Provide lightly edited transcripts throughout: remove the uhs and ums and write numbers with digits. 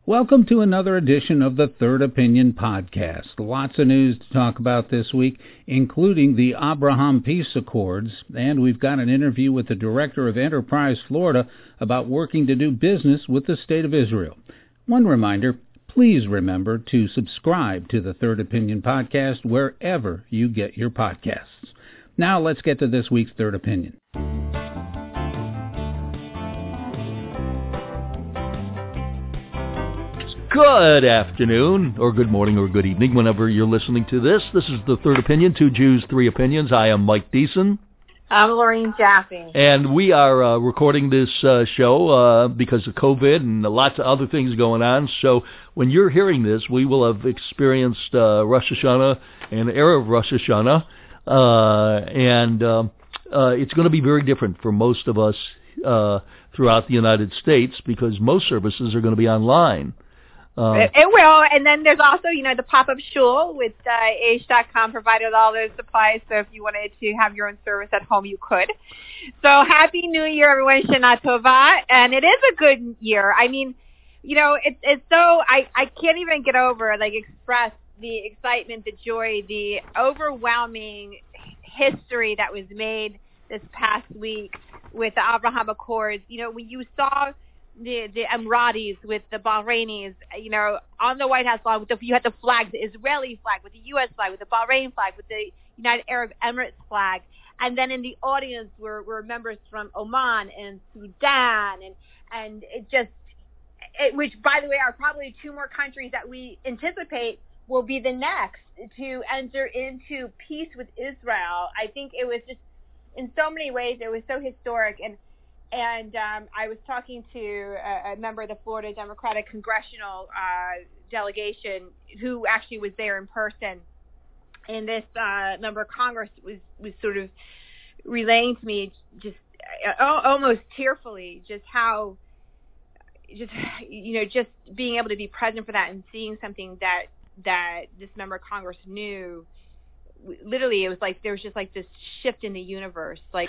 Welcome to another edition of the Third Opinion Podcast. Lots of news to talk about this week, including the Abraham Peace Accords, and we've got an interview with the Director of Enterprise Florida about working to do business with the State of Israel. One reminder, please remember to subscribe to the Third Opinion Podcast wherever you get your podcasts. Now let's get to this week's Third Opinion. Good afternoon, or good morning, or good evening, whenever you're listening to this. This is the Third Opinion, Two Jews, Three Opinions. I am Mike Deason. I'm Lorraine Jaffe. And we are recording this show because of COVID and lots of other things going on. So when you're hearing this, we will have experienced Rosh Hashanah and Erev Rosh Hashanah. It's going to be very different for most of us throughout the United States because most services are going to be online. It will, and then there's also, the pop-up shul with AH.com provided all those supplies, so if you wanted to have your own service at home, you could. So Happy New Year, everyone, Shana Tova, and it is a good year. I mean, it's so, I can't even get over, express the excitement, the joy, the overwhelming history that was made this past week with the Abraham Accords. When you saw the Emiratis with the Bahrainis, on the White House lawn, you had the flags, the Israeli flag with the U.S. flag, with the Bahrain flag, with the United Arab Emirates flag. And then in the audience were members from Oman and Sudan, and which, by the way, are probably two more countries that we anticipate will be the next to enter into peace with Israel. I think it was just, in so many ways, it was so historic. And I was talking to a member of the Florida Democratic Congressional delegation who actually was there in person. And this member of Congress was sort of relaying to me just almost tearfully just how, just being able to be present for that and seeing something that this member of Congress knew. Literally, it was like there was just like this shift in the universe. It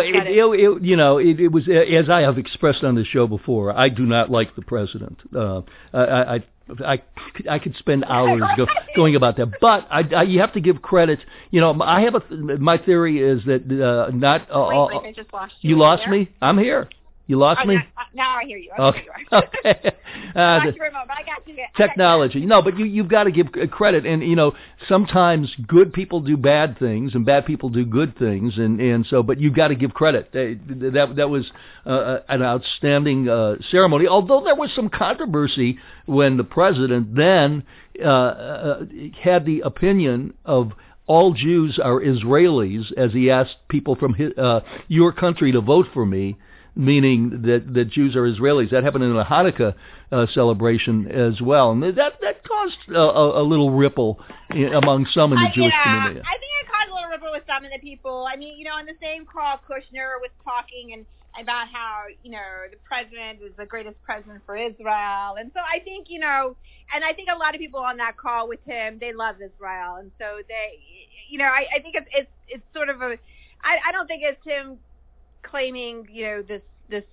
was, as I have expressed on the show before, I do not like the president. I could spend hours going about that, but you have to give credit. My theory is that not all. Wait, I just lost you. You lost me. I'm here. You lost me? Now I hear you. Okay. I lost you, but I got you. Technology. No, but you've got to give credit. And, sometimes good people do bad things and bad people do good things. But you've got to give credit. That was an outstanding ceremony. Although there was some controversy when the president then had the opinion of all Jews are Israelis, as he asked people from your country to vote for me, meaning that Jews are Israelis. That happened in a Hanukkah celebration as well. And that caused a little ripple among some in the Jewish community. I think it caused a little ripple with some of the people. I mean, on the same call, Kushner was talking about how, the president is the greatest president for Israel. And so I think, and I think a lot of people on that call with him, they love Israel. And so they, I think it's sort of I don't think it's him claiming, that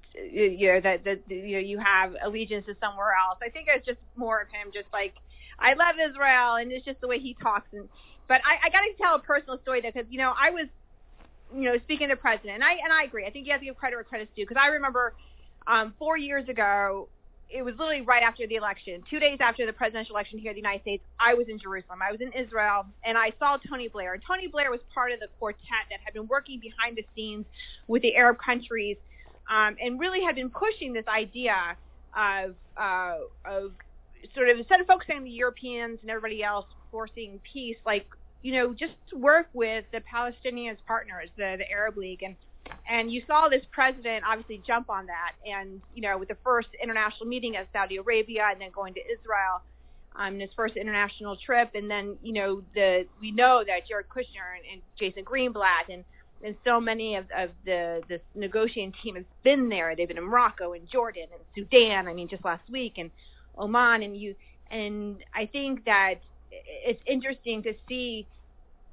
you have allegiance to somewhere else. I think it's just more of him just like, I love Israel, and it's just the way he talks. But I got to tell a personal story because, I was, speaking to the president, and I agree. I think you have to give credit where credit's due, because I remember 4 years ago, it was literally right after the election, 2 days after the presidential election here in the United States, I was in Jerusalem. I was in Israel, and I saw Tony Blair. And Tony Blair was part of the quartet that had been working behind the scenes with the Arab countries, and really had been pushing this idea of sort of, instead of focusing on the Europeans and everybody else forcing peace, just work with the Palestinians partners, the Arab League. And you saw this president obviously jump on that, and with the first international meeting at Saudi Arabia, and then going to Israel, his first international trip, and then we know that Jared Kushner and Jason Greenblatt and so many of this negotiating team has been there. They've been in Morocco and Jordan and Sudan. I mean, just last week, and Oman, and I think that it's interesting to see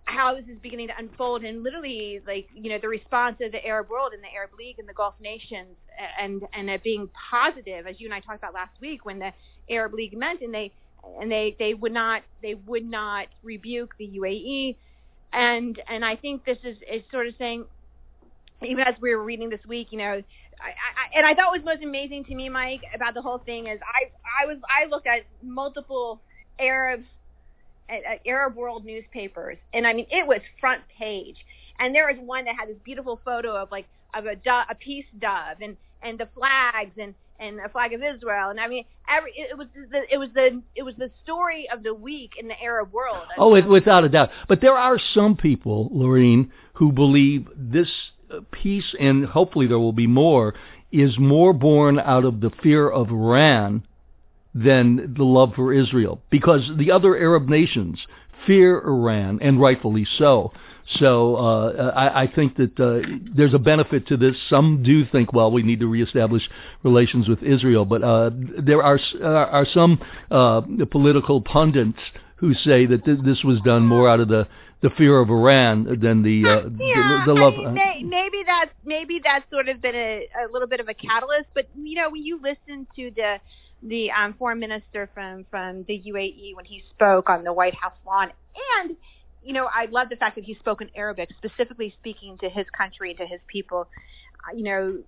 how this is beginning to unfold, and literally, like, the response of the Arab world and the Arab League and the Gulf nations, and it being positive, as you and I talked about last week, when the Arab League met, and they would not rebuke the UAE, and I think this is sort of saying, even as we were reading this week, I thought what was most amazing to me, Mike, about the whole thing is I looked at multiple Arab world newspapers, and I mean, it was front page, and there was one that had this beautiful photo of a peace dove and the flags and a flag of Israel, and I mean, it was the story of the week in the Arab world. Without a doubt. But there are some people, Lorene, who believe this peace, and hopefully there will be more, is more born out of the fear of Iran than the love for Israel, because the other Arab nations fear Iran, and rightfully so. So I think that there's a benefit to this. Some do think, well, we need to reestablish relations with Israel, but there are some political pundits who say that this was done more out of the fear of Iran than the love. Maybe that's sort of been a little bit of a catalyst. But when you listen to the foreign minister from the UAE when he spoke on the White House lawn, and I love the fact that he spoke in Arabic, specifically speaking to his country and to his people. And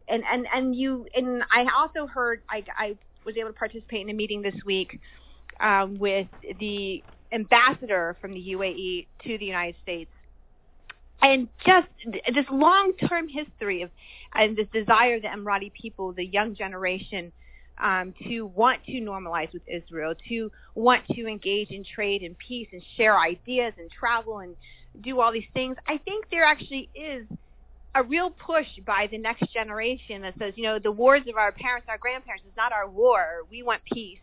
I also heard, I was able to participate in a meeting this week with the ambassador from the UAE to the United States, and just this long-term history and this desire of the Emirati people, the young generation, to want to normalize with Israel, to want to engage in trade and peace and share ideas and travel and do all these things. I think there actually is a real push by the next generation that says, the wars of our parents, our grandparents, is not our war. We want peace.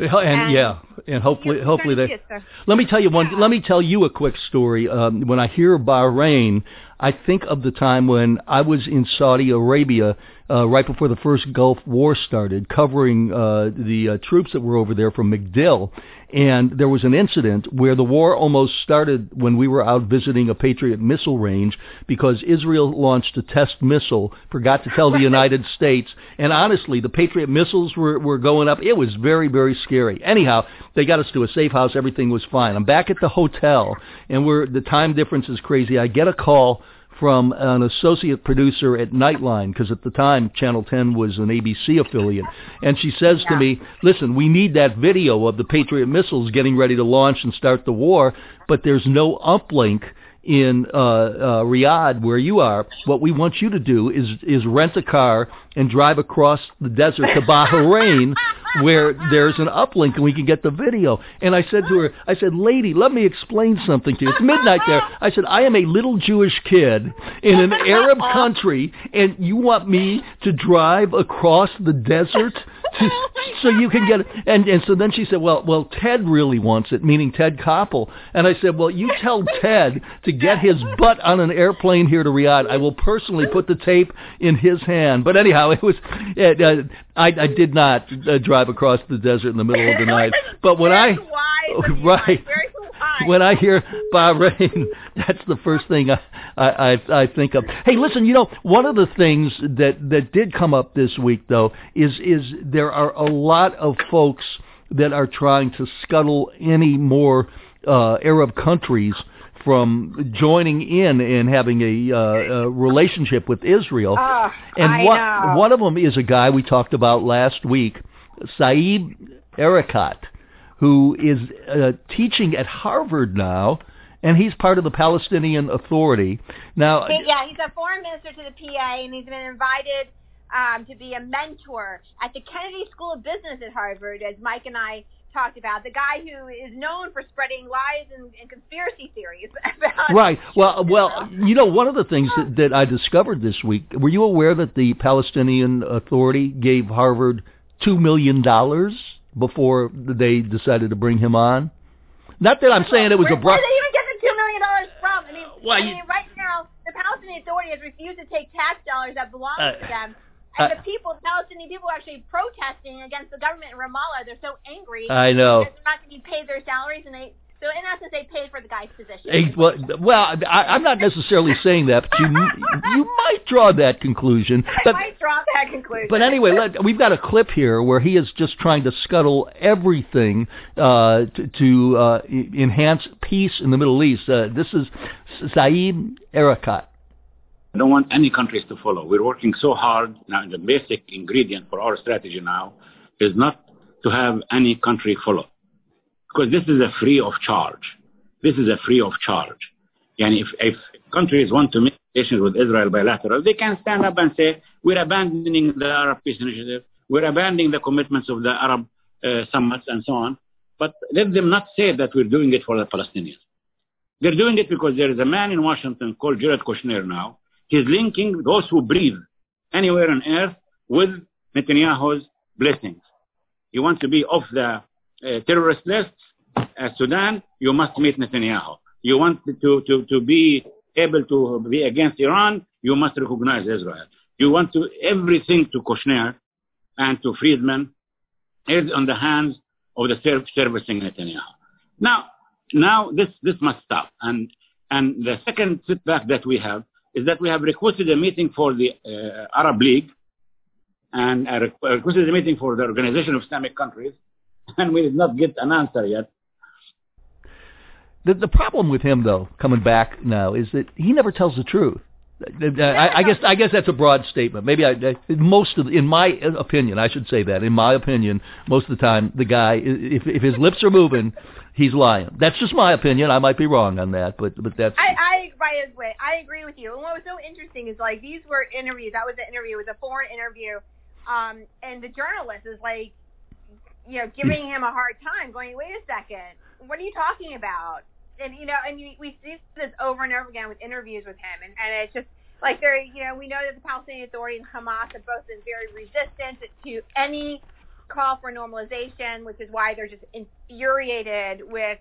And hopefully they. Let me tell you one. Let me tell you a quick story. When I hear Bahrain, I think of the time when I was in Saudi Arabia right before the first Gulf War started, covering the troops that were over there from MacDill. And there was an incident where the war almost started when we were out visiting a Patriot missile range because Israel launched a test missile, forgot to tell the United States. And honestly, the Patriot missiles were going up. It was very, very scary. Anyhow, they got us to a safe house. Everything was fine. I'm back at the hotel, and the time difference is crazy. I get a call from an associate producer at Nightline, because at the time Channel 10 was an ABC affiliate, and she says to me, listen, we need that video of the Patriot missiles getting ready to launch and start the war, but there's no uplink in Riyadh where you are. What we want you to do is rent a car and drive across the desert to Bahrain where there's an uplink and we can get the video. And I said to her, lady, let me explain something to you. It's midnight there. I said, I am a little Jewish kid in an Arab country, and you want me to drive across the desert so you can get it? And so then she said, well, Ted really wants it, meaning Ted Koppel. And I said, well, you tell Ted to get his butt on an airplane here to Riyadh. I will personally put the tape in his hand. But anyhow, it was I did not drive across the desert in the middle of the night. But when when I hear Bahrain, that's the first thing I think of. Hey, listen, one of the things that did come up this week, though, is there are a lot of folks that are trying to scuttle any more Arab countries from joining in and having a relationship with Israel. And one of them is a guy we talked about last week, Saeb Erekat, who is teaching at Harvard now, and he's part of the Palestinian Authority. Now, he's a foreign minister to the PA, and he's been invited to be a mentor at the Kennedy School of Business at Harvard, as Mike and I talked about, the guy who is known for spreading lies and conspiracy theories about right. Well, one of the things that I discovered this week, were you aware that the Palestinian Authority gave Harvard $2 million before they decided to bring him on? Not that I'm saying it was Where did they even get the $2 million from? I mean, right now, the Palestinian Authority has refused to take tax dollars that belong to them. And the Palestinian people are actually protesting against the government in Ramallah. They're so angry. I know. Because they're not going to be paid their salaries, and So in essence, they paid for the guy's position. I'm not necessarily saying that, but you might draw that conclusion. I might draw that conclusion. But anyway, we've got a clip here where he is just trying to scuttle everything to enhance peace in the Middle East. This is Saeed Erekat. I don't want any countries to follow. We're working so hard now. The basic ingredient for our strategy now is not to have any country follow. Because this is a free of charge. This is a free of charge. And if countries want to make relations with Israel bilateral, they can stand up and say, we're abandoning the Arab Peace Initiative, we're abandoning the commitments of the Arab summits and so on. But let them not say that we're doing it for the Palestinians. They're doing it because there is a man in Washington called Jared Kushner now. He's linking those who breathe anywhere on earth with Netanyahu's blessings. He wants to be off the terrorist list. Sudan, you must meet Netanyahu. You want to be able to be against Iran, you must recognize Israel. You want to everything to Kushner and to Friedman is on the hands of the servicing Netanyahu. Now this must stop. And the second setback that we have is that we have requested a meeting for the Arab League and requested a meeting for the Organization of Islamic Countries, and we did not get an answer yet. The problem with him, though, coming back now, is that he never tells the truth. I guess that's a broad statement. Maybe in my opinion, I should say that. In my opinion, most of the time, the guy, if his lips are moving, he's lying. That's just my opinion. I might be wrong on that, but that's. I agree with you. And what was so interesting is like these were interviews. That was an interview. It was a foreign interview, and the journalist is like, giving him a hard time, going, "Wait a second, what are you talking about?" And we see this over and over again with interviews with him, and it's just like we know that the Palestinian Authority and Hamas have both been very resistant to any call for normalization, which is why they're just infuriated with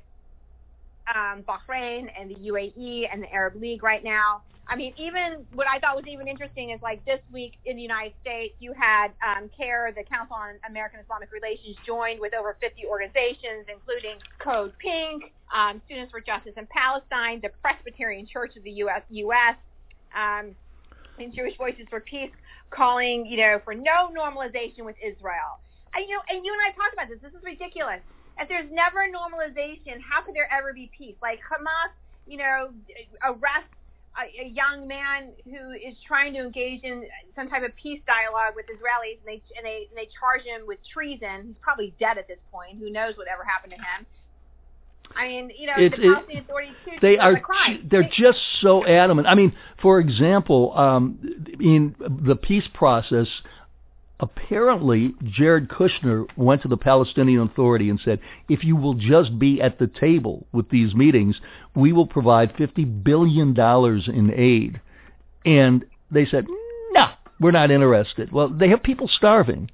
Bahrain and the UAE and the Arab League right now. I mean, even what I thought was even interesting is like this week in the United States, you had CAIR, the Council on American Islamic Relations, joined with over 50 organizations, including Code Pink, Students for Justice in Palestine, the Presbyterian Church of the U.S., and Jewish Voices for Peace, calling, for no normalization with Israel. And you and I talked about this. This is ridiculous. If there's never normalization, how could there ever be peace? Like Hamas, arrests a young man who is trying to engage in some type of peace dialogue with Israelis, and they charge him with treason. He's probably dead at this point. Who knows whatever happened to him? I mean, the Palestinian Authority too. They're just so adamant. I mean, for example, in the peace process, apparently Jared Kushner went to the Palestinian Authority and said, if you will just be at the table with these meetings, we will provide $50 billion in aid. And they said, no, we're not interested. Well, they have people starving.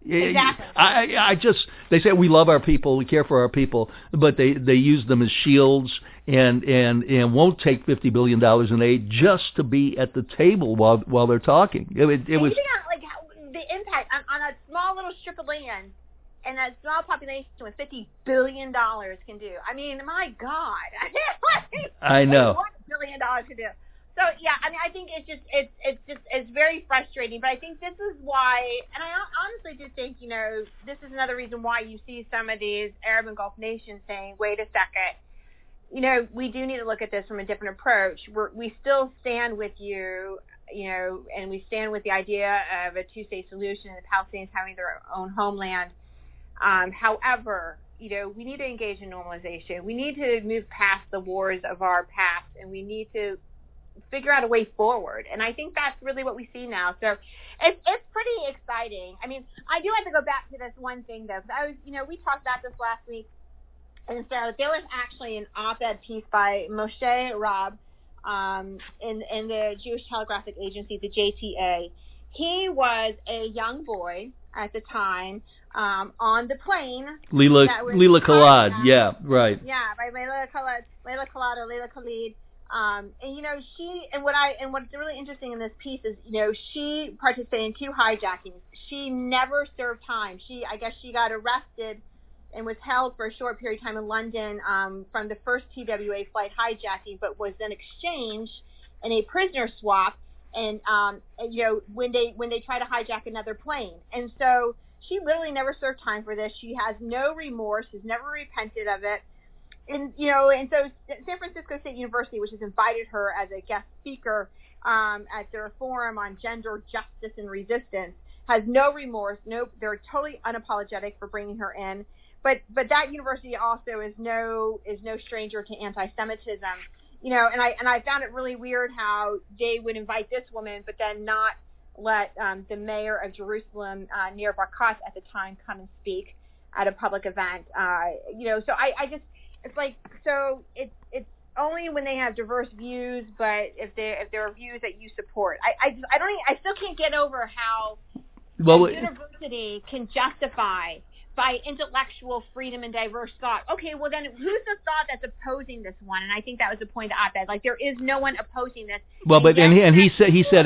Exactly. They say we love our people, we care for our people, but they use them as shields and won't take $50 billion in aid just to be at the table while they're talking. It was the impact on a small little strip of land and a small population with $50 billion can do. I mean, my God. I know. What $1 billion can do. So, yeah, I mean, I think it's very frustrating, but I think this is why, and I honestly do think, this is another reason why you see some of these Arab and Gulf nations saying, wait a second, we do need to look at this from a different approach. We still stand with you, and we stand with the idea of a two-state solution and the Palestinians having their own homeland. However, we need to engage in normalization. We need to move past the wars of our past, and we need to figure out a way forward. And I think that's really what we see now. So it's pretty exciting. I mean, I do have to go back to this one thing, though, because we talked about this last week. And so there was actually an op-ed piece by Moshe Rab, in the Jewish Telegraphic Agency, the JTA. He was a young boy at the time on the plane. Leila Khalid, yeah, right. Yeah, by Leila Khalid or Leila Khalid. And what's really interesting in this piece is, she participated in 2 hijackings. She never served time. I guess she got arrested and was held for a short period of time in London from the first TWA flight hijacking, but was then exchanged in a prisoner swap, and when they try to hijack another plane. And so she literally never served time for this. She has no remorse, has never repented of it. And so San Francisco State University, which has invited her as a guest speaker at their forum on gender justice and resistance, has no remorse. They're totally unapologetic for bringing her in. But that university also is no stranger to anti-Semitism. And I found it really weird how they would invite this woman, but then not let the mayor of Jerusalem, Nir Barkat, at the time, come and speak at a public event. So I just, it's like, so it's only when they have diverse views, but if there are views that you support, I still can't get over how a university can justify by intellectual freedom and diverse thought. Okay, well then, who's the thought that's opposing this one? And I think that was the point of the op-ed. Like, there is no one opposing this. Well, but he said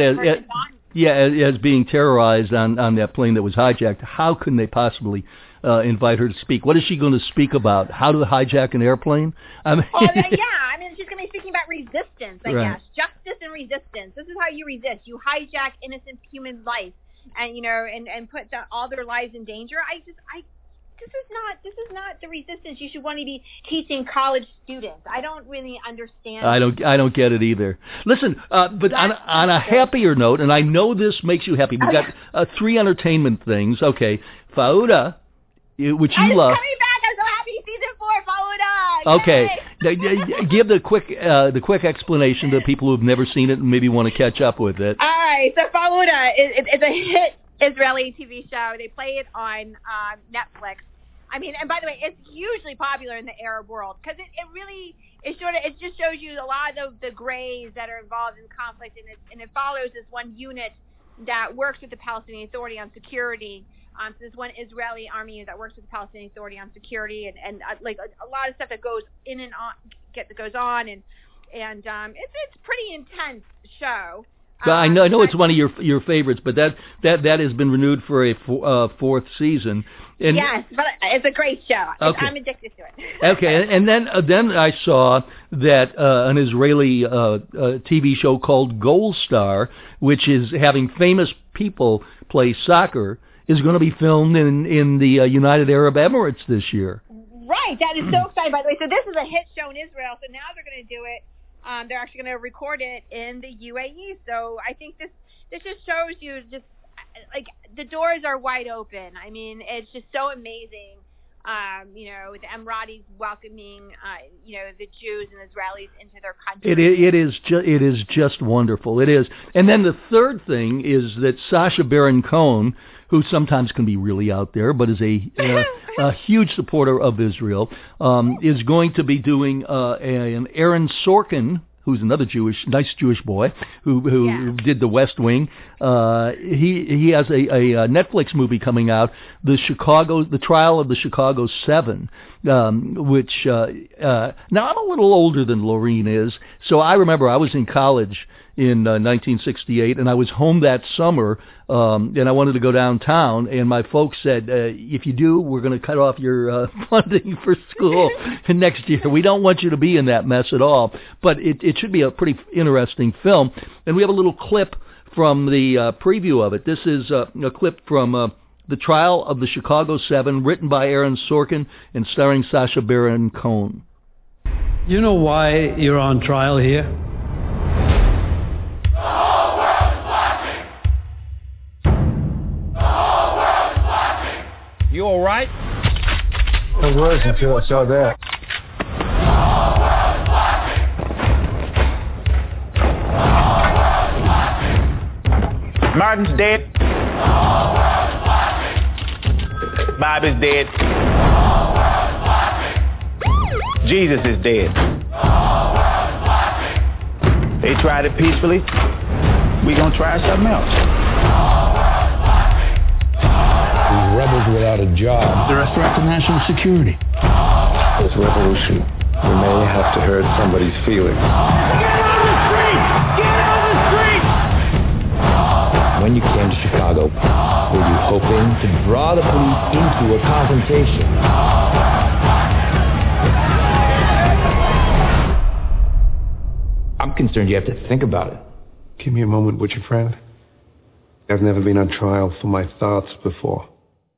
as being terrorized on that plane that was hijacked, how can they possibly invite her to speak? What is she going to speak about? How to hijack an airplane? She's going to be speaking about resistance, I guess. Justice and resistance. This is how you resist. You hijack innocent human life, and put all their lives in danger. This is not the resistance you should want to be teaching college students. I don't really understand. I don't get it either. Listen, but on a happier note, and I know this makes you happy, we've got 3 entertainment things. Okay, Fauda, which you love. Coming back. I'm so happy. Season 4, Fauda. Okay, give the quick explanation to people who've never seen it and maybe want to catch up with it. All right, so Fauda it's a hit Israeli TV show. They play it on Netflix. I mean, and by the way, it's hugely popular in the Arab world because it just shows you a lot of the grays that are involved in conflict, and it follows this one unit that works with the Palestinian Authority on security. So there's one Israeli army unit that works with the Palestinian Authority on security, and like a lot of stuff that goes in and on that goes on, and it's a pretty intense show. I know it's one of your favorites, but that has been renewed for a 4th season. And yes, but it's a great show. Okay. I'm addicted to it. Okay, and then I saw that an Israeli TV show called Goal Star, which is having famous people play soccer, is going to be filmed in the United Arab Emirates this year. Right, that is so exciting, by the way. So this is a hit show in Israel, so now they're going to do it. They're actually going to record it in the UAE. So I think this just shows you just like the doors are wide open. I mean, it's just so amazing. The Emiratis welcoming the Jews and Israelis into their country. It is just wonderful. It is. And then the third thing is that Sacha Baron Cohen, who sometimes can be really out there, but is a huge supporter of Israel, is going to be doing an Aaron Sorkin, who's another nice Jewish boy, who did The West Wing. He has a Netflix movie coming out, The Trial of the Chicago 7, which now I'm a little older than Lorene is, so I remember I was in college in 1968, and I was home that summer, and I wanted to go downtown, and my folks said, if you do, we're going to cut off your funding for school next year. We don't want you to be in that mess at all. But it should be a pretty interesting film, and we have a little clip from the preview of it. This is a clip from The Trial of the Chicago 7, written by Aaron Sorkin and starring Sacha Baron Cohen. You know why you're on trial here? You all right? I was until I saw that. Martin's dead. Bob is dead. Jesus is dead. They tried it peacefully. We're going to try something else. These rebels without a job. They're a threat to national security. This revolution, we may have to hurt somebody's feelings. Get on the street! Get on the street! when you came to Chicago, were you hoping to draw the police into a confrontation? I'm concerned you have to think about it. Give me a moment, would you, friend? I've never been on trial for my thoughts before.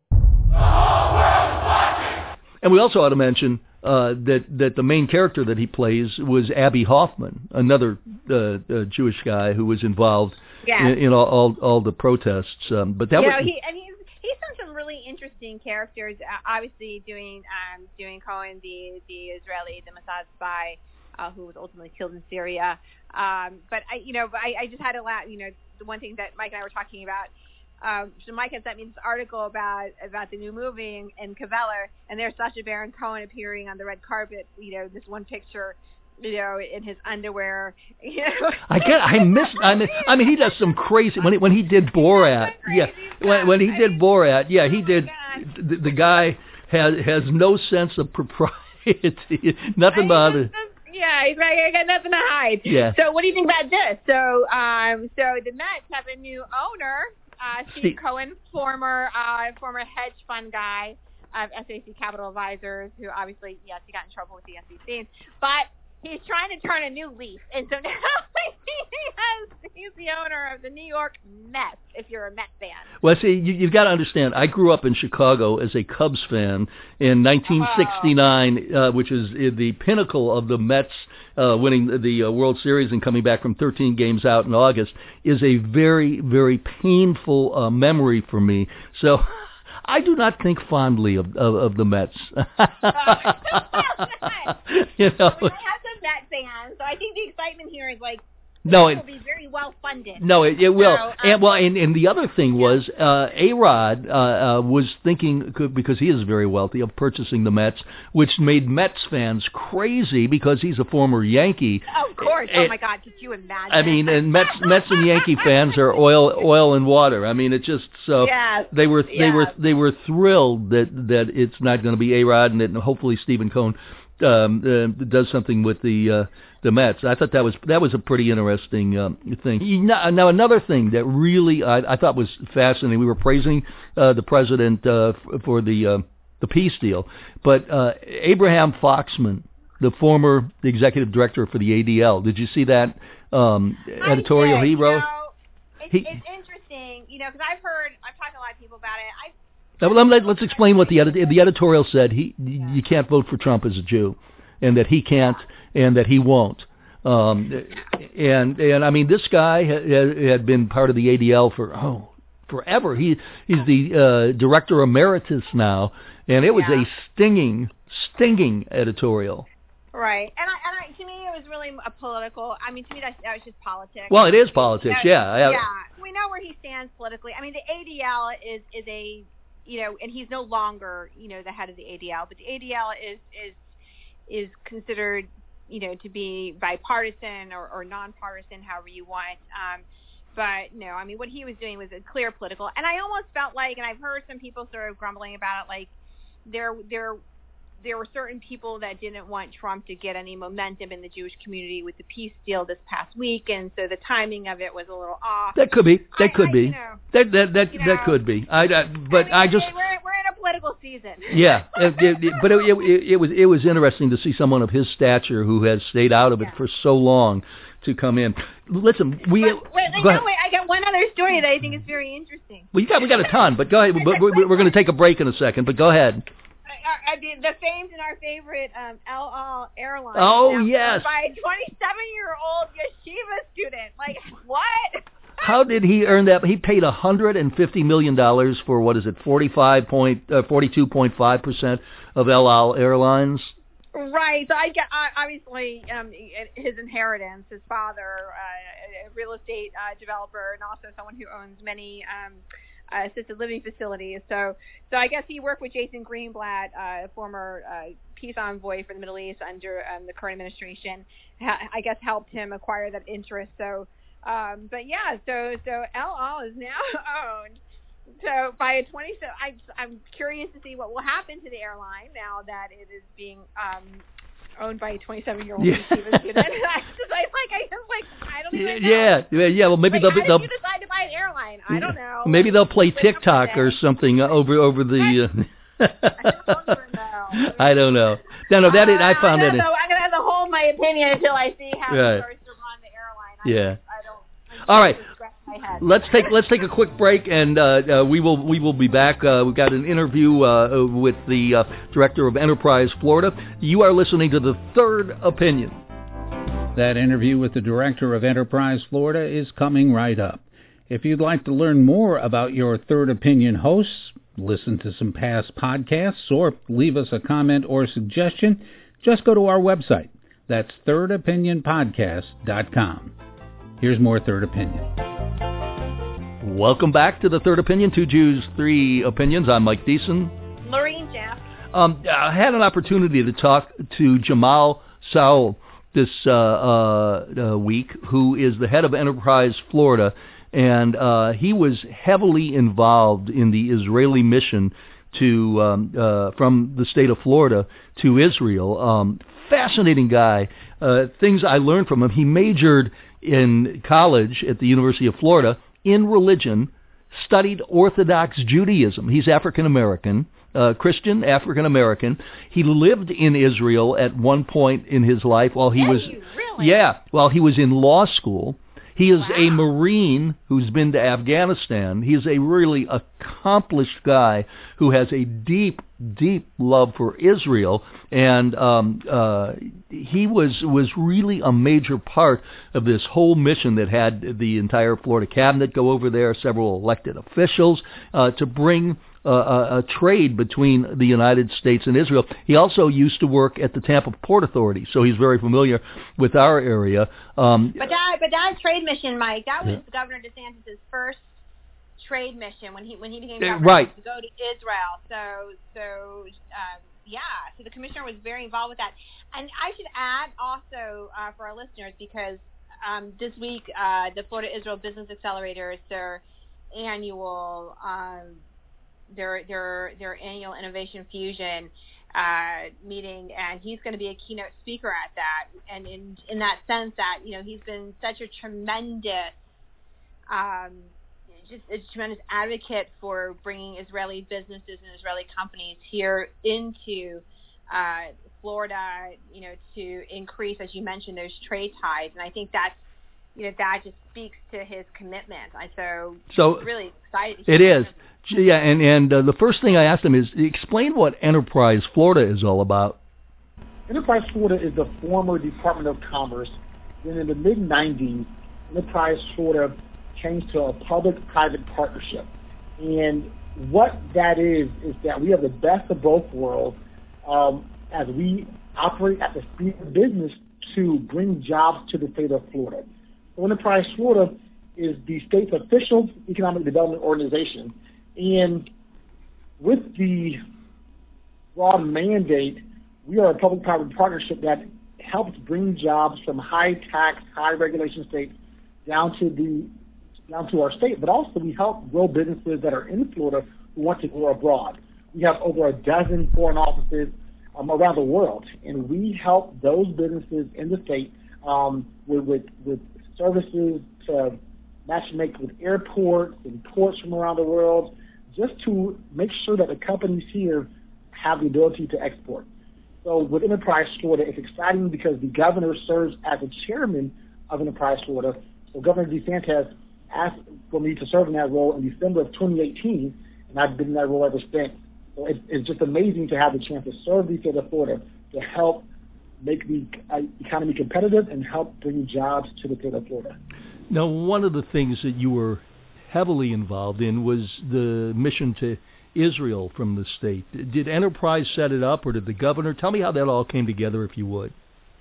And we also ought to mention that the main character that he plays was Abby Hoffman, another Jewish guy who was involved in all the protests. But that was he's done some really interesting characters. Obviously, doing Cohen, the Israeli, the Mossad spy, who was ultimately killed in Syria. But I just had to laugh. The one thing that Mike and I were talking about. So Mike had sent me this article about the new movie in Kveler, and there's Sacha Baron Cohen appearing on the red carpet. This one picture, in his underwear. I mean, he does some crazy. When he did Borat, when he did Borat, he did. The guy has no sense of propriety. Nothing about it. Yeah, he's like, I got nothing to hide. Yeah. So what do you think about this? So the Mets have a new owner. Steve Cohen, former hedge fund guy of SAC Capital Advisors, who obviously, yes, he got in trouble with the SEC, but he's trying to turn a new leaf, and so now he's the owner of the New York Mets, if you're a Mets fan. Well, see, you've got to understand, I grew up in Chicago as a Cubs fan in 1969, which is the pinnacle of the Mets winning the World Series and coming back from 13 games out in August, is a very, very painful memory for me. So I do not think fondly of the Mets. I have some Mets fans, so I think the excitement here is like, it will be very well funded. No, it will. And the other thing was, A-Rod was thinking, because he is very wealthy, of purchasing the Mets, which made Mets fans crazy because he's a former Yankee. Of course. Oh my God, could you imagine? I mean, and Mets and Yankee fans are oil and water. I mean, it just they were thrilled that it's not going to be A-Rod, and that hopefully Stephen Cohen does something with the Mets. I thought that was a pretty interesting thing. Now another thing that really I thought was fascinating. We were praising the president for the peace deal, but Abraham Foxman, the former executive director for the ADL, did you see that editorial he wrote? It's interesting, because I've talked to a lot of people about it. Let's explain what the editorial said. You can't vote for Trump as a Jew, and that he can't, and that he won't. And I mean, this guy had been part of the ADL for forever. He's the director emeritus now, and it was a stinging editorial. Right, and to me, it was really a political. I mean, to me, that was just politics. Well, it is politics, yeah. We know where he stands politically. I mean, the ADL is a and he's no longer, the head of the ADL, but the ADL is considered, to be bipartisan or nonpartisan, however you want. But no, I mean, what he was doing was a clear political, and I almost felt like, and I've heard some people sort of grumbling about it, like there were certain people that didn't want Trump to get any momentum in the Jewish community with the peace deal this past week, and so the timing of it was a little off. That could be. That could be. That could be. We're in a political season. Yeah, but it was interesting to see someone of his stature who has stayed out of it for so long to come in. Listen, I got one other story that I think is very interesting. Well, we got a ton, but go ahead. We're going to take a break in a second, but go ahead. The famed and our favorite El Al Airlines. Oh, yes. By a 27-year-old yeshiva student. Like, what? How did he earn that? He paid $150 million for, 42.5% of El Al Airlines? Right. So I get, obviously, his inheritance, his father, a real estate developer, and also someone who owns many assisted living facilities. So I guess he worked with Jason Greenblatt, former peace envoy for the Middle East under the current administration. I guess helped him acquire that interest. So El Al is now owned. So by a I'm curious to see what will happen to the airline now that it is being owned by a 27-year-old student. I don't even know. Yeah. Well, maybe they'll. How did you decide to buy an airline? I don't know. Maybe they'll play TikTok or something over the. I don't know. No, I found it. I'm gonna have to hold my opinion until I see how it starts to run the airline. I don't. All right. Let's take a quick break, and we will be back. We've got an interview with the director of Enterprise Florida. You are listening to The Third Opinion. That interview with the director of Enterprise Florida is coming right up. If you'd like to learn more about your Third Opinion hosts, listen to some past podcasts, or leave us a comment or suggestion, just go to our website. That's thirdopinionpodcast.com. Here's more Third Opinion. Welcome back to The Third Opinion, Two Jews, Three Opinions. I'm Mike Deason. Maureen Jeff. I had an opportunity to talk to Jamal Saul this week, who is the head of Enterprise Florida, and he was heavily involved in the Israeli mission to from the state of Florida to Israel. Fascinating guy. Things I learned from him. He majored in college at the University of Florida in religion, studied Orthodox Judaism. He's African-American, Christian, African-American. He lived in Israel at one point in his life while he was... Really? Yeah, while he was in law school. He is a Marine who's been to Afghanistan. He is a really accomplished guy who has a deep, deep love for Israel, and he was really a major part of this whole mission that had the entire Florida cabinet go over there, several elected officials, to bring a trade between the United States and Israel. He also used to work at the Tampa Port Authority, so he's very familiar with our area. But that trade mission, Mike, that was Governor DeSantis' first trade mission when he became governor, right, to go to Israel. So the commissioner was very involved with that. And I should add also for our listeners, because this week the Florida Israel Business Accelerator is their annual their annual Innovation Fusion meeting, and he's going to be a keynote speaker at that. And in that sense, that he's been such a tremendous tremendous advocate for bringing Israeli businesses and Israeli companies here into Florida, to increase, as you mentioned, those trade ties. And I think that's that just speaks to his commitment. So really excited. It is. Yeah, and the first thing I asked him is, explain what Enterprise Florida is all about. Enterprise Florida is the former Department of Commerce. Then in the mid-'90s, Enterprise Florida changed to a public-private partnership. And what that is that we have the best of both worlds as we operate at the speed of business to bring jobs to the state of Florida. So Enterprise Florida is the state's official economic development organization. And with the broad mandate, we are a public-private partnership that helps bring jobs from high-tax, high-regulation states down to our state. But also we help grow businesses that are in Florida who want to grow abroad. We have over a dozen foreign offices around the world, and we help those businesses in the state with services to matchmake with airports and ports from around the world, just to make sure that the companies here have the ability to export. So with Enterprise Florida, it's exciting because the governor serves as the chairman of Enterprise Florida. So Governor DeSantis asked for me to serve in that role in December of 2018, and I've been in that role ever since. So it's just amazing to have the chance to serve the state of Florida to help make the economy competitive and help bring jobs to the state of Florida. Now, one of the things that you were heavily involved in was the mission to Israel from the state. Did Enterprise set it up, or did the governor? Tell me how that all came together, if you would.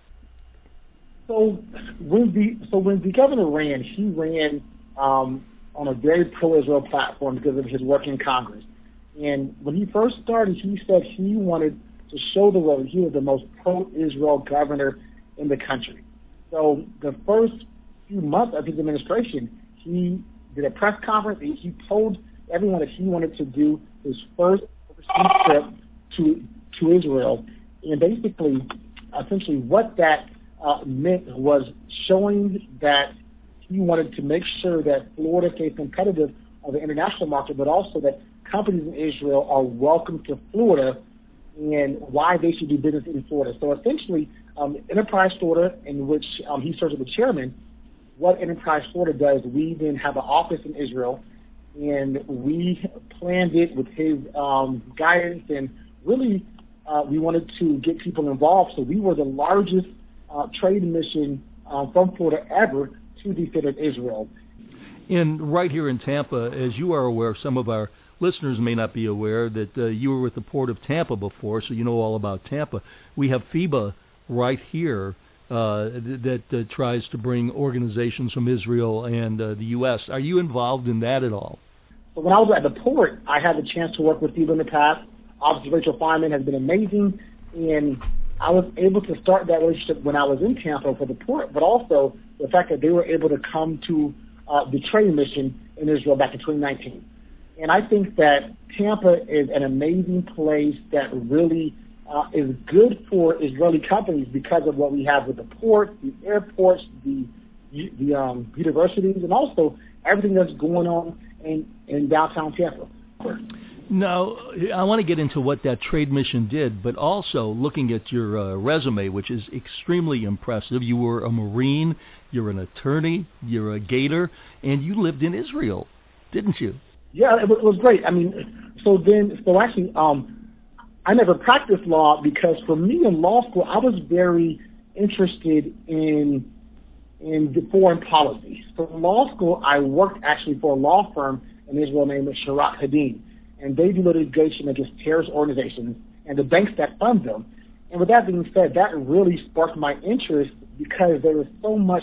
So when the governor ran, he ran on a very pro-Israel platform because of his work in Congress. And when he first started, he said he wanted to show the world he was the most pro-Israel governor in the country. So the first few months of his administration, he did a press conference, and he told everyone that he wanted to do his first overseas trip to Israel. And basically, essentially what that meant was showing that he wanted to make sure that Florida stays competitive on the international market, but also that companies in Israel are welcome to Florida and why they should do business in Florida. So essentially, Enterprise Florida, in which he serves as the chairman, what Enterprise Florida does, we then have an office in Israel, and we planned it with his guidance, and really we wanted to get people involved. So we were the largest trade mission from Florida ever to the state of Israel. And right here in Tampa, as you are aware, some of our listeners may not be aware that you were with the Port of Tampa before, so you know all about Tampa. We have FIBA right here that tries to bring organizations from Israel and the U.S. Are you involved in that at all? So when I was at the port, I had the chance to work with FIBA in the past. Obviously, Rachel Feynman has been amazing, and I was able to start that relationship when I was in Tampa for the port, but also the fact that they were able to come to the trade mission in Israel back in 2019. And I think that Tampa is an amazing place that really is good for Israeli companies because of what we have with the port, the airports, the universities, and also everything that's going on in downtown Tampa. Now, I want to get into what that trade mission did, but also looking at your resume, which is extremely impressive. You were a Marine, you're an attorney, you're a Gator, and you lived in Israel, didn't you? Yeah, it was great. I mean, so actually, I never practiced law because for me in law school, I was very interested in the foreign policy. So in law school, I worked actually for a law firm in Israel named Sharat Hadin, and they do litigation against terrorist organizations and the banks that fund them. And with that being said, that really sparked my interest because there was so much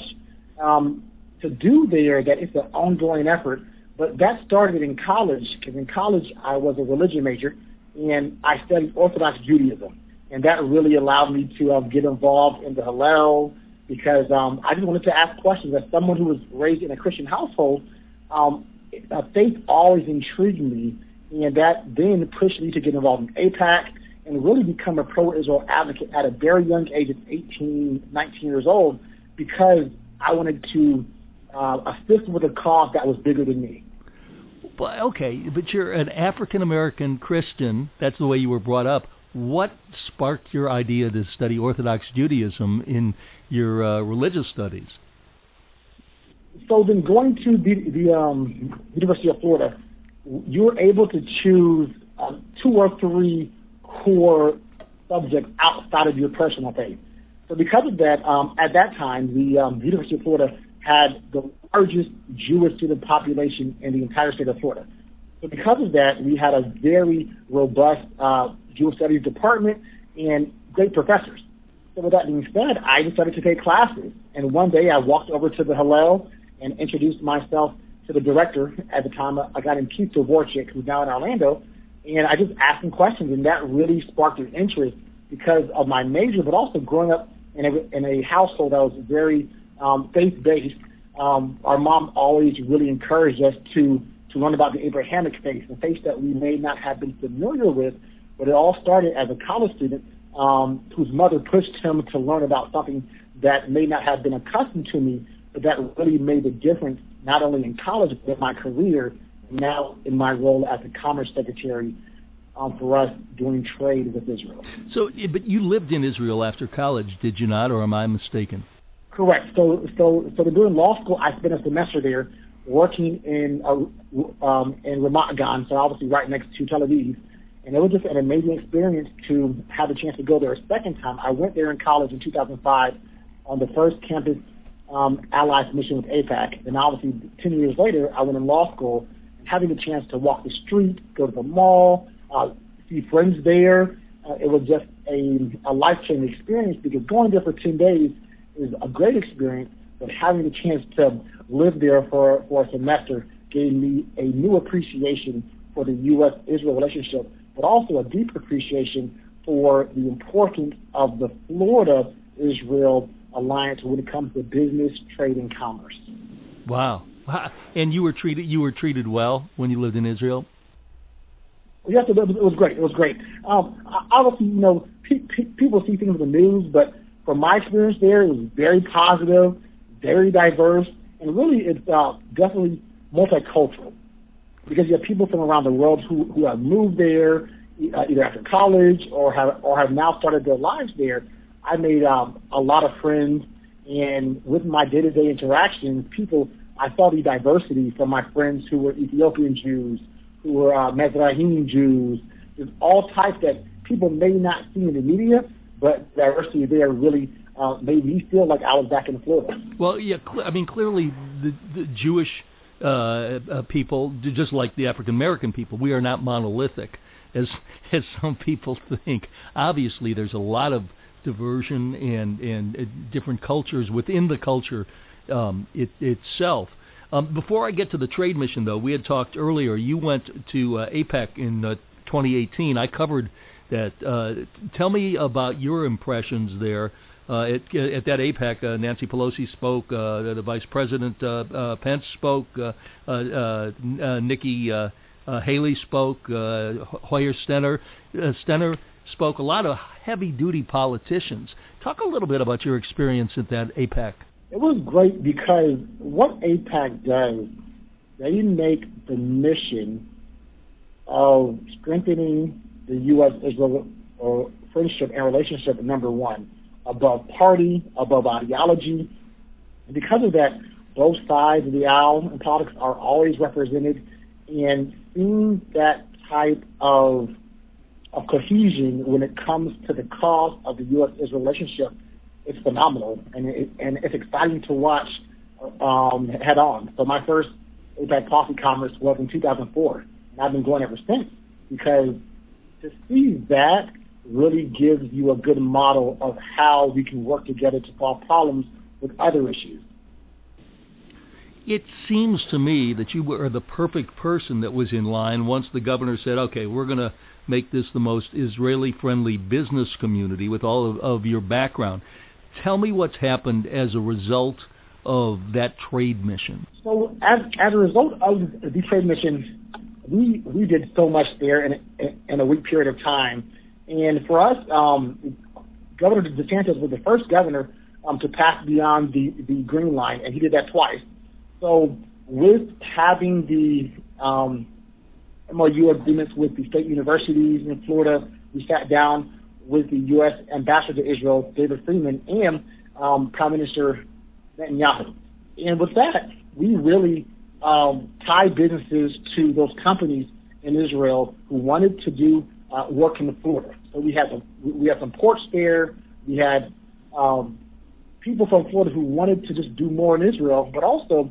to do there that it's an ongoing effort. But that started in college, because in college I was a religion major, and I studied Orthodox Judaism. And that really allowed me to get involved in the Hillel, because I just wanted to ask questions. As someone who was raised in a Christian household, faith always intrigued me, and that then pushed me to get involved in AIPAC and really become a pro-Israel advocate at a very young age of 18, 19 years old, because I wanted to assist with a cause that was bigger than me. But you're an African-American Christian. That's the way you were brought up. What sparked your idea to study Orthodox Judaism in your religious studies? So then going to the University of Florida, you were able to choose 2 or 3 core subjects outside of your personal faith. So because of that, at that time, the University of Florida had the largest Jewish student population in the entire state of Florida. So because of that, we had a very robust Jewish studies department and great professors. So with that being said, I decided to take classes. And one day I walked over to the Hillel and introduced myself to the director at the time, a guy named Keith Dvorak, who's now in Orlando, and I just asked him questions, and that really sparked an interest because of my major, but also growing up in a household that was very faith-based. Our mom always really encouraged us to learn about the Abrahamic faith, a faith that we may not have been familiar with, but it all started as a college student whose mother pushed him to learn about something that may not have been accustomed to me, but that really made a difference not only in college but in my career, now in my role as the Commerce Secretary for us doing trade with Israel. So, but you lived in Israel after college, did you not, or am I mistaken? Correct. So during law school, I spent a semester there working in Ramat Gan, so obviously right next to Tel Aviv, and it was just an amazing experience to have the chance to go there a second time. I went there in college in 2005 on the first campus allies mission with AIPAC, and obviously 10 years later, I went in law school, and having the chance to walk the street, go to the mall, see friends there, it was just a life-changing experience, because going there for 10 days is a great experience, but having the chance to live there for a semester gave me a new appreciation for the U.S.-Israel relationship, but also a deep appreciation for the importance of the Florida-Israel alliance when it comes to business, trade, and commerce. Wow. And you were treated well when you lived in Israel? Yes, it was great. It was great. Obviously, people see things in the news, but from my experience there, it was very positive, very diverse, and really it's definitely multicultural because you have people from around the world who have moved there either after college or have now started their lives there. I made a lot of friends, and with my day-to-day interactions, I saw the diversity from my friends who were Ethiopian Jews, who were Mizrahim Jews. There's all types that people may not see in the media, but diversity there really made me feel like I was back in Florida. Well, yeah, clearly the Jewish people, just like the African American people, we are not monolithic, as some people think. Obviously, there's a lot of diversion and different cultures within the culture itself. Before I get to the trade mission, though, we had talked earlier. You went to APEC in 2018. I covered that. Tell me about your impressions there. At that APEC, Nancy Pelosi spoke, the Vice President Pence spoke, Nikki Haley spoke, Hoyer Stenner spoke, a lot of heavy-duty politicians. Talk a little bit about your experience at that APEC. It was great because what APEC does, they make the mission of strengthening the U.S.-Israel friendship and relationship number one, above party, above ideology. And because of that, both sides of the aisle in politics are always represented, and seeing that type of cohesion when it comes to the cause of the U.S.-Israel relationship, it's phenomenal, and it's exciting to watch head on. So my first APEC Coffee Conference was in 2004, and I've been going ever since, because to see that really gives you a good model of how we can work together to solve problems with other issues. It seems to me that you were the perfect person that was in line once the governor said, okay, we're going to make this the most Israeli-friendly business community with all of your background. Tell me what's happened as a result of that trade mission. So as a result of the trade mission, we did so much there in a week period of time. And for us, Governor DeSantis was the first governor to pass beyond the green line, and he did that twice. So with having the MOU agreements with the state universities in Florida, we sat down with the U.S. Ambassador to Israel, David Friedman, and Prime Minister Netanyahu. And with that, we really tied businesses to those companies in Israel who wanted to do work in Florida. So we had some ports there. We had people from Florida who wanted to just do more in Israel, but also,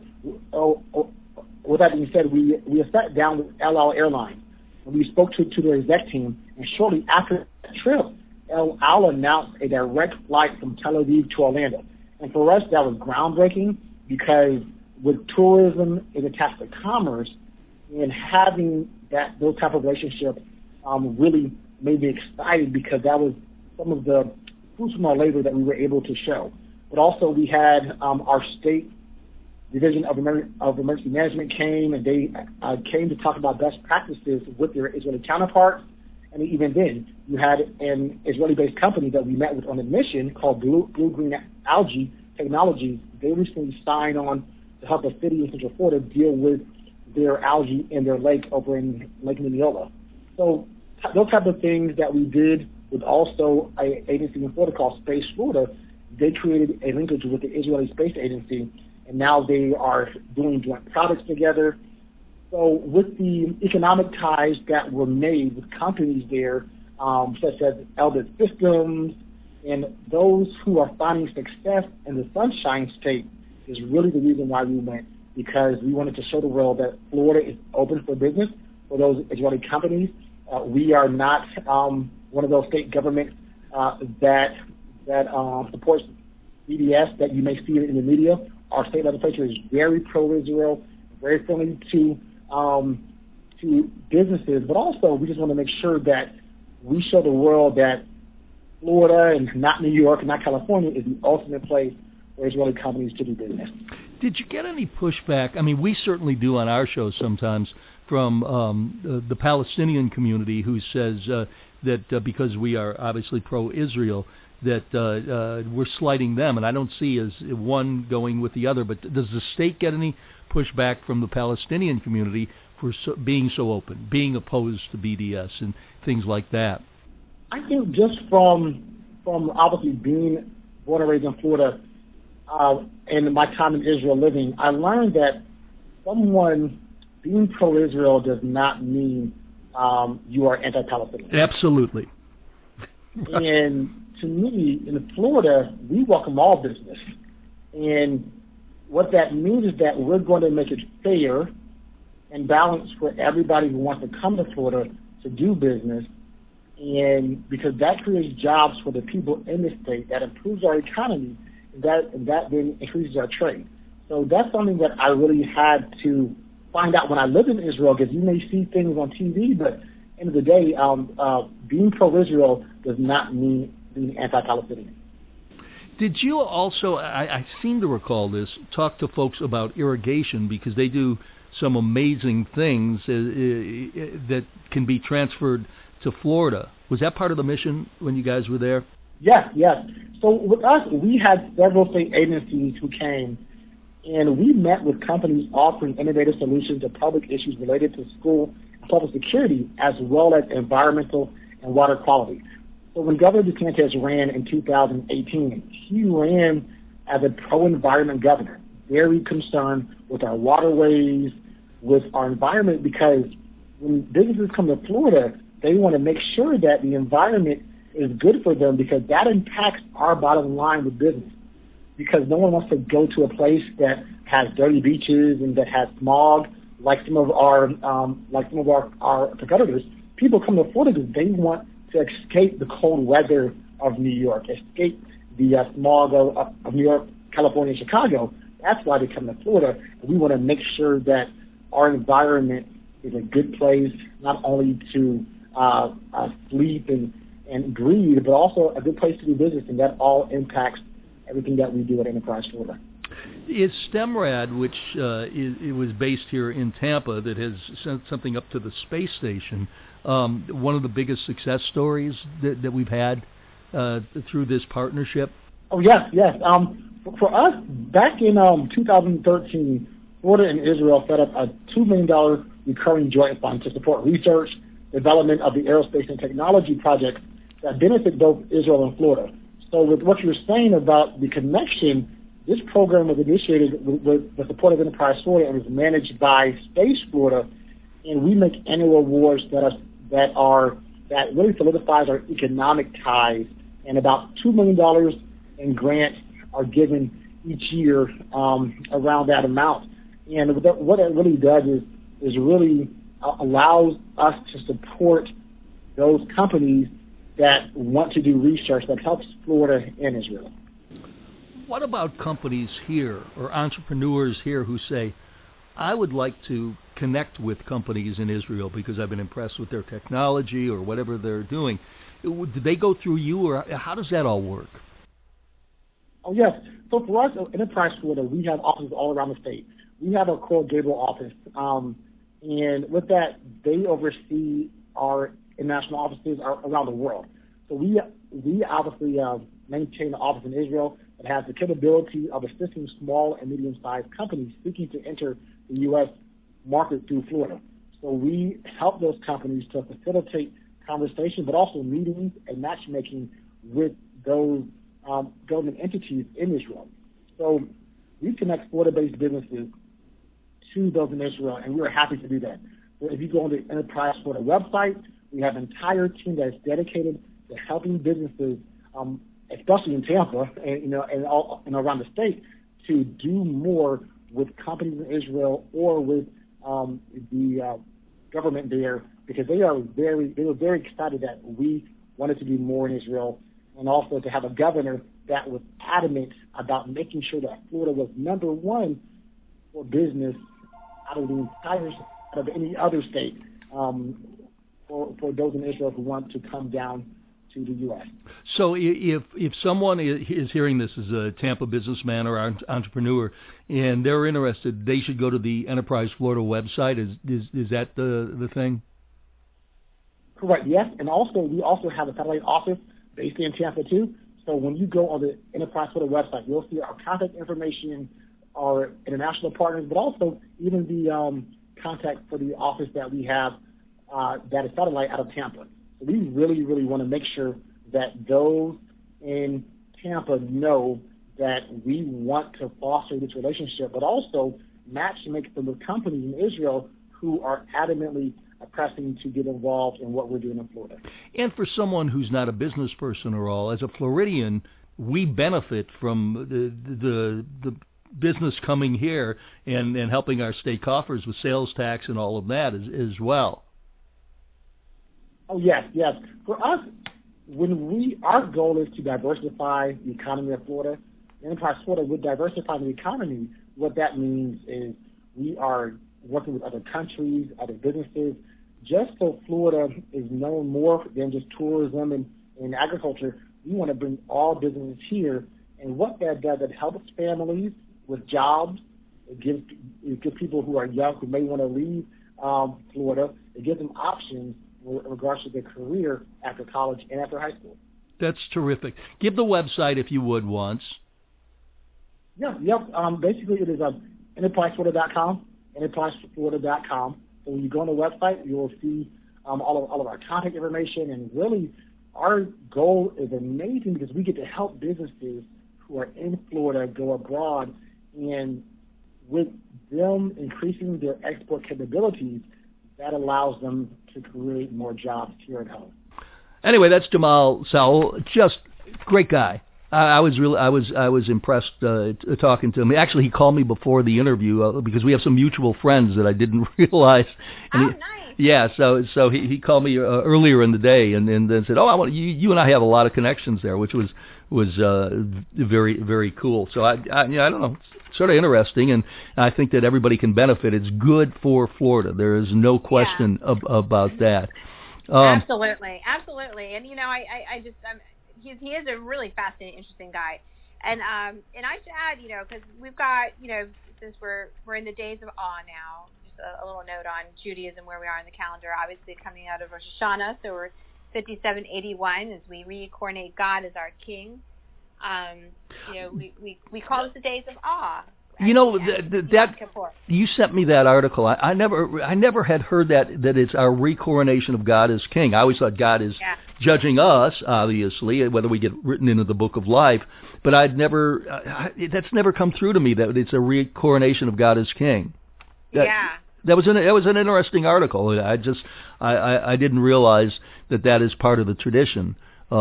with that being said, we sat down with El Al Airlines, and we spoke to their exec team, and shortly after that trip, El Al announced a direct flight from Tel Aviv to Orlando. And for us, that was groundbreaking because with tourism is attached to commerce, and having those type of relationships really made me excited because that was some of the fruits from our labor that we were able to show. But also we had our state Division of Emergency Management came, and they came to talk about best practices with their Israeli counterparts. And even then, you had an Israeli-based company that we met with on a mission called Blue Green Algae Technologies. They recently signed on to help a city in Central Florida deal with their algae in their lake over in Lake Mineola. So those type of things that we did with also an agency in Florida called Space Florida, they created a linkage with the Israeli Space Agency, and now they are doing joint projects together. So with the economic ties that were made with companies there, such as Eldred Systems, and those who are finding success in the Sunshine State is really the reason why we went, because we wanted to show the world that Florida is open for business for those Israeli companies. We are not one of those state governments that supports BDS that you may see in the media. Our state legislature is very pro-Israel, very friendly to businesses, but also we just want to make sure that we show the world that Florida and not New York and not California is the ultimate place for Israeli companies to do business. Did you get any pushback? I mean, we certainly do on our show sometimes from the Palestinian community who says that because we are obviously pro-Israel, that we're slighting them, and I don't see as one going with the other. But does the state get any pushback from the Palestinian community for being so open, being opposed to BDS and things like that? I think just from obviously being born and raised in Florida and my time in Israel living, I learned that someone being pro-Israel does not mean you are anti-Palestinian. Absolutely. And to me, in Florida, we welcome all business. And what that means is that we're going to make it fair and balanced for everybody who wants to come to Florida to do business. And because that creates jobs for the people in the state, that improves our economy, and that then increases our trade. So that's something that I really had to find out when I lived in Israel, because you may see things on TV, but at the end of the day, being pro-Israel does not mean being anti-Palestinian. Did you also, I seem to recall this, talk to folks about irrigation, because they do some amazing things that can be transferred to Florida? Was that part of the mission when you guys were there? Yes. So with us, we had several state agencies who came, and we met with companies offering innovative solutions to public issues related to school and public security, as well as environmental and water quality. So when Governor DeSantis ran in 2018, he ran as a pro-environment governor, very concerned with our waterways, with our environment, because when businesses come to Florida, they want to make sure that the environment is good for them, because that impacts our bottom line with business. Because no one wants to go to a place that has dirty beaches and that has smog, like some of our competitors. People come to Florida because they want to escape the cold weather of New York, escape the smog of New York, California, and Chicago. That's why they come to Florida. And we want to make sure that our environment is a good place, not only to sleep and breathe, but also a good place to do business, and that all impacts everything that we do at Enterprise Florida. Is STEMRAD, which it was based here in Tampa, that has sent something up to the space station, one of the biggest success stories that we've had through this partnership? Oh, yes. For us, back in 2013, Florida and Israel set up a $2 million recurring joint fund to support research, development of the aerospace and technology projects that benefit both Israel and Florida. So with what you're saying about the connection, this program was initiated with the support of Enterprise Florida and was managed by Space Florida, and we make annual awards that really solidifies our economic ties, and about $2 million in grants are given each year around that amount. And what it really does is really allows us to support those companies that want to do research that helps Florida and Israel. What about companies here or entrepreneurs here who say, I would like to connect with companies in Israel because I've been impressed with their technology or whatever they're doing? Do they go through you, or how does that all work? Oh, yes. So for us, Enterprise Florida, we have offices all around the state. We have a Coral Gables office, and with that, they oversee our international offices around the world. So we obviously maintain an office in Israel that has the capability of assisting small and medium-sized companies seeking to enter the U.S. market through Florida. So we help those companies to facilitate conversation, but also meetings and matchmaking with those government entities in Israel. So we connect Florida-based businesses to those in Israel, and we're happy to do that. So if you go on the Enterprise Florida website, we have an entire team that is dedicated to helping businesses, especially in Tampa and around the state, to do more with companies in Israel or with the government there, because they were very excited that we wanted to do more in Israel, and also to have a governor that was adamant about making sure that Florida was number one for business out of any other state for those in Israel who want to come down to the U.S. So if someone is hearing this as a Tampa businessman or entrepreneur and they're interested, they should go to the Enterprise Florida website. Is that the thing? Correct, yes. And also, we also have a satellite office based in Tampa, too. So when you go on the Enterprise Florida website, you'll see our contact information, our international partners, but also even the contact for the office that we have that is satellite out of Tampa. So we really, really want to make sure that those in Tampa know that we want to foster this relationship, but also matchmake them with companies in Israel who are adamantly pressing to get involved in what we're doing in Florida. And for someone who's not a business person or all, as a Floridian, we benefit from the business coming here and helping our state coffers with sales tax and all of that as well. Oh, yes. For us, our goal is to diversify the economy of Florida. Enterprise Florida, with diversifying the economy, what that means is we are working with other countries, other businesses, just so Florida is known more than just tourism and agriculture. We want to bring all businesses here. And what that does, it helps families with jobs. It gives people who are young who may want to leave Florida. It gives them options in regards to their career after college and after high school. That's terrific. Give the website, if you would, once. Yep. Basically, it is enterpriseflorida.com, enterpriseflorida.com. So when you go on the website, you will see all of our contact information. And really, our goal is amazing because we get to help businesses who are in Florida go abroad. And with them increasing their export capabilities, that allows them to create more jobs here at home. Anyway, that's Jamal Sowell. Just great guy. I was impressed talking to him. Actually, he called me before the interview because we have some mutual friends that I didn't realize. And nice. Yeah, so he called me earlier in the day and then said, "Oh, you and I have a lot of connections there," which was very, very cool. So I don't know, it's sort of interesting, and I think that everybody can benefit. It's good for Florida. There is no question about that. Absolutely, and he is a really fascinating, interesting guy, and I should add, because we've got, since we're in the days of awe now. A little note on Judaism, where we are in the calendar, obviously coming out of Rosh Hashanah, so we're 5781 as we reincarnate God as our King. We call this the days of awe. That you sent me that article. I never had heard that it's our recoronation of God as King. I always thought God is judging us, obviously, whether we get written into the book of life. But that's never come through to me that it's a recoronation of God as King. That was an interesting article. I didn't realize that is part of the tradition.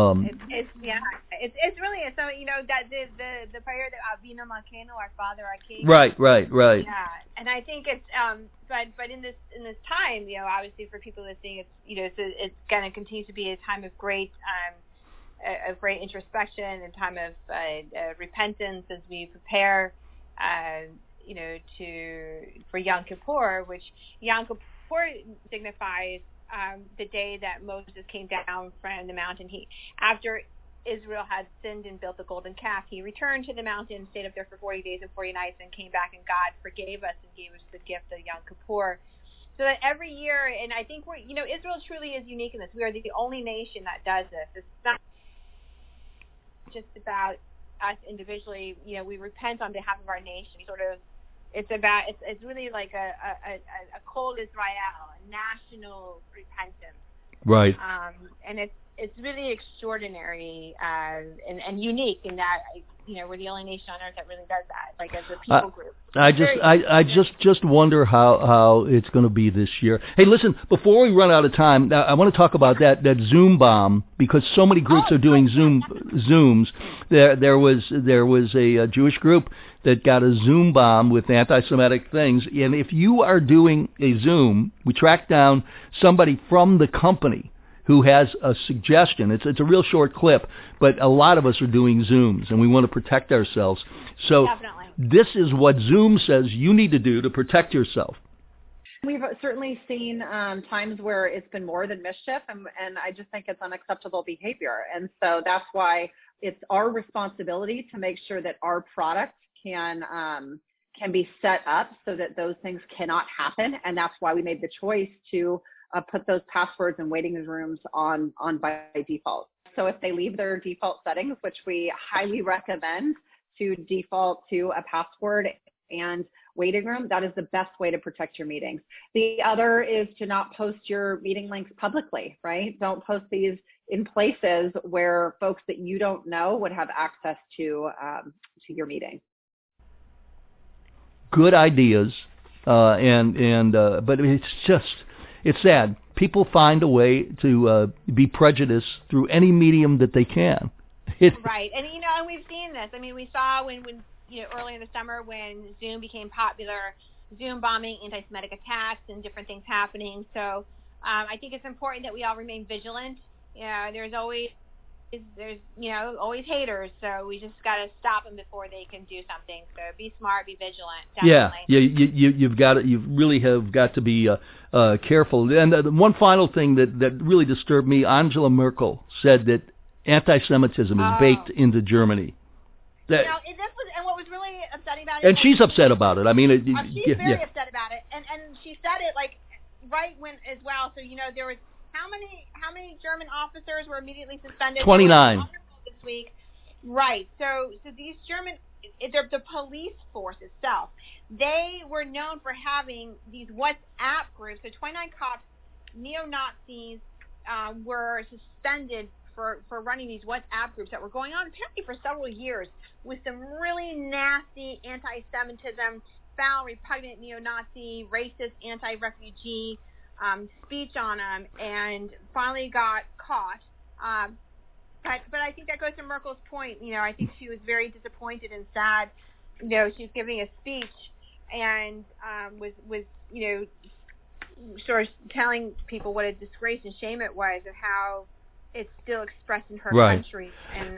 It's really so that the prayer that Avinu Malkeinu, our Father, our King. Right. Yeah, and I think it's but in this time, obviously for people listening, it's going to continue to be a time of great introspection, a time of repentance as we prepare. For Yom Kippur, which Yom Kippur signifies the day that Moses came down from the mountain. After Israel had sinned and built the golden calf, he returned to the mountain, stayed up there for 40 days and 40 nights, and came back, and God forgave us and gave us the gift of Yom Kippur. So that every year, and I think Israel truly is unique in this. We are the only nation that does this. It's not just about us individually. We repent on behalf of our nation. It's really like a Kol Israel, a national repentance. Right. And it's really extraordinary and unique in that we're the only nation on earth that really does that, like as a people group. I just wonder how it's going to be this year. Hey, listen, before we run out of time, I want to talk about that Zoom bomb, because so many groups are doing Zooms. There was a Jewish group that got a Zoom bomb with anti-Semitic things, and if you are doing a Zoom, we tracked down somebody from the company who has a suggestion. It's a real short clip, but a lot of us are doing Zooms, and we want to protect ourselves. So Definitely. This is what Zoom says you need to do to protect yourself. We've certainly seen times where it's been more than mischief, and I just think it's unacceptable behavior. And so that's why it's our responsibility to make sure that our products can be set up so that those things cannot happen. And that's why we made the choice to put those passwords and waiting rooms on by default. So if they leave their default settings, which we highly recommend to default to a password and waiting room, that is the best way to protect your meetings. The other is to not post your meeting links publicly, right? Don't post these in places where folks that you don't know would have access to your meeting. Good ideas, but it's sad. People find a way to be prejudiced through any medium that they can. Right, and and we've seen this. I mean, we saw when early in the summer when Zoom became popular, Zoom bombing, anti-Semitic attacks, and different things happening. So I think it's important that we all remain vigilant. There's always haters, so we just got to stop them before they can do something. So be smart, be vigilant. Definitely. Yeah. You really have got to be careful. And one final thing that really disturbed me: Angela Merkel said that anti-Semitism is baked into Germany. And what was really upsetting about it. And she's upset about it. I mean, she's very upset about it, and she said it right when as well. So there was. How many German officers were immediately suspended? 29 this week. Right. So these German, the police force itself, they were known for having these WhatsApp groups. So 29 cops, neo-Nazis, were suspended for running these WhatsApp groups that were going on apparently for several years with some really nasty anti-Semitism, foul, repugnant neo-Nazi, racist, anti-refugee speech on them, and finally got caught. But I think that goes to Merkel's point. I think she was very disappointed and sad. She was giving a speech and was sort of telling people what a disgrace and shame it was, and how it's still expressed in her country. And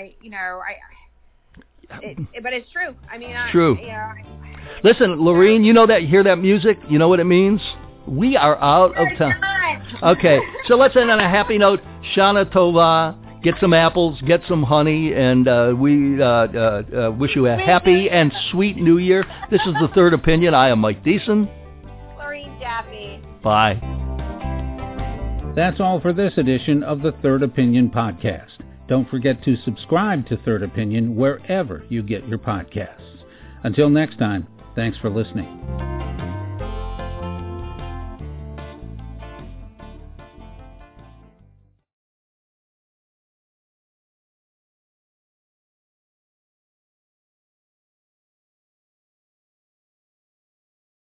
but it's true. I mean, true. Listen, Lorene, hear that music? You know what it means? We are out of time. Okay, so let's end on a happy note. Shana Tova, get some apples, get some honey, and we wish you a happy and sweet New Year. This is The Third Opinion. I am Mike Deason. Lorene Jaffe. Bye. That's all for this edition of the Third Opinion podcast. Don't forget to subscribe to Third Opinion wherever you get your podcasts. Until next time, thanks for listening.